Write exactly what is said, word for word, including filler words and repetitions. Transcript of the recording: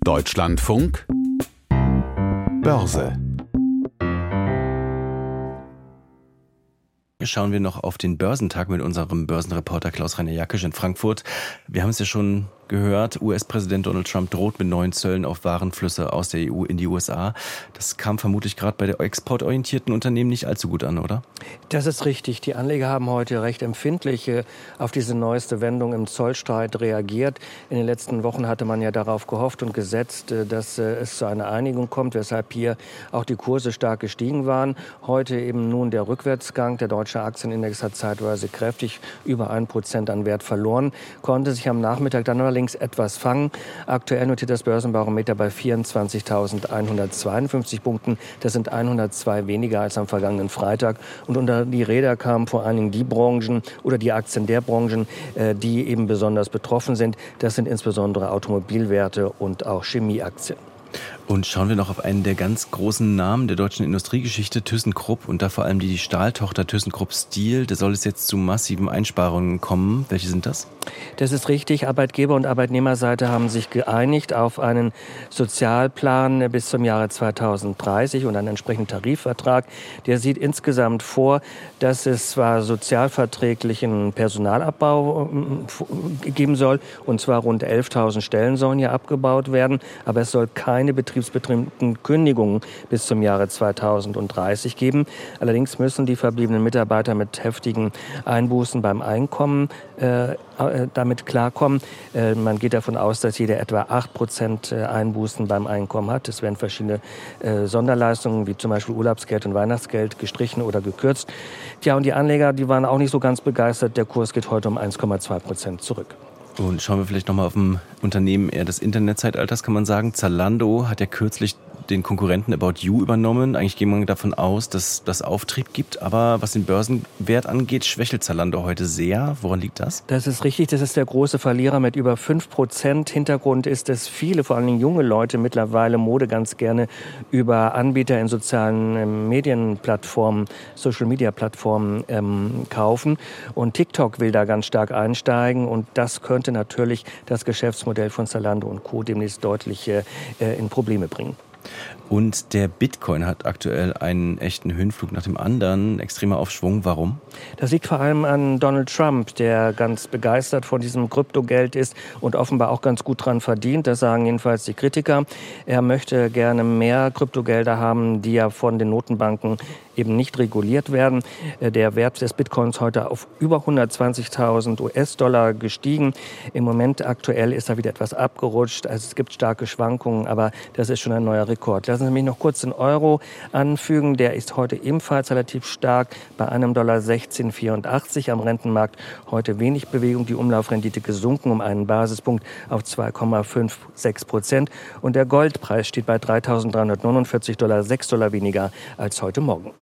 Deutschlandfunk Börse. Schauen wir noch auf den Börsentag mit unserem Börsenreporter Klaus-Rainer Jackisch in Frankfurt. Wir haben es ja schon gehört, U S-Präsident Donald Trump droht mit neuen Zöllen auf Warenflüsse aus der E U in die U S A. Das kam vermutlich gerade bei der exportorientierten Unternehmen nicht allzu gut an, oder? Das ist richtig. Die Anleger haben heute recht empfindlich auf diese neueste Wendung im Zollstreit reagiert. In den letzten Wochen hatte man ja darauf gehofft und gesetzt, dass es zu einer Einigung kommt, weshalb hier auch die Kurse stark gestiegen waren. Heute eben nun der Rückwärtsgang. Der deutsche Aktienindex hat zeitweise kräftig über ein Prozent an Wert verloren, konnte sich am Nachmittag dann allerdings etwas fangen. Aktuell notiert das Börsenbarometer bei vierundzwanzigtausendeinhundertzweiundfünfzig Punkten. Das sind hundertzwei weniger als am vergangenen Freitag. Und unter die Räder kamen vor allen Dingen die Branchen oder die Aktien der Branchen, die eben besonders betroffen sind. Das sind insbesondere Automobilwerte und auch Chemieaktien. Und schauen wir noch auf einen der ganz großen Namen der deutschen Industriegeschichte, ThyssenKrupp, und da vor allem die Stahltochter ThyssenKrupp Steel. Da soll es jetzt zu massiven Einsparungen kommen. Welche sind das? Das ist richtig. Arbeitgeber- und Arbeitnehmerseite haben sich geeinigt auf einen Sozialplan bis zum Jahre zweitausenddreißig und einen entsprechenden Tarifvertrag. Der sieht insgesamt vor, dass es zwar sozialverträglichen Personalabbau geben soll, und zwar rund elftausend Stellen sollen hier abgebaut werden, aber es soll keine betriebsbedingten Kündigungen bis zum Jahre zweitausenddreißig geben. Allerdings müssen die verbliebenen Mitarbeiter mit heftigen Einbußen beim Einkommen äh, damit klarkommen. Äh, man geht davon aus, dass jeder etwa acht Prozent Einbußen beim Einkommen hat. Es werden verschiedene äh, Sonderleistungen wie zum Beispiel Urlaubsgeld und Weihnachtsgeld gestrichen oder gekürzt. Tja, und die Anleger, die waren auch nicht so ganz begeistert. Der Kurs geht heute um eins Komma zwei Prozent zurück. Und schauen wir vielleicht nochmal auf ein Unternehmen eher des Internetzeitalters, kann man sagen. Zalando hat ja kürzlich den Konkurrenten About You übernommen. Eigentlich geht man davon aus, dass das Auftrieb gibt. Aber was den Börsenwert angeht, schwächelt Zalando heute sehr. Woran liegt das? Das ist richtig. Das ist der große Verlierer mit über fünf Prozent. Hintergrund ist, dass viele, vor allem junge Leute, mittlerweile Mode ganz gerne über Anbieter in sozialen ähm, Medienplattformen, Social-Media-Plattformen ähm, kaufen. Und TikTok will da ganz stark einsteigen. Und das könnte natürlich das Geschäftsmodell von Zalando und Co. demnächst deutlich äh, in Probleme bringen. Und der Bitcoin hat aktuell einen echten Höhenflug nach dem anderen, extremer Aufschwung. Warum? Das liegt vor allem an Donald Trump, der ganz begeistert von diesem Kryptogeld ist und offenbar auch ganz gut dran verdient. Das sagen jedenfalls die Kritiker. Er möchte gerne mehr Kryptogelder haben, die ja von den Notenbanken eben nicht reguliert werden. Der Wert des Bitcoins heute auf über hundertzwanzigtausend U S-Dollar gestiegen. Im Moment aktuell ist er wieder etwas abgerutscht. Also es gibt starke Schwankungen, aber das ist schon ein neuer Rekord. Lassen Sie mich noch kurz den Euro anfügen. Der ist heute ebenfalls relativ stark bei einem Dollar sechzehn Komma vierundachtzig am Rentenmarkt. Heute wenig Bewegung. Die Umlaufrendite gesunken um einen Basispunkt auf zwei Komma sechsundfünfzig Prozent. Und der Goldpreis steht bei dreitausenddreihundertneunundvierzig Dollar, sechs Dollar weniger als heute Morgen.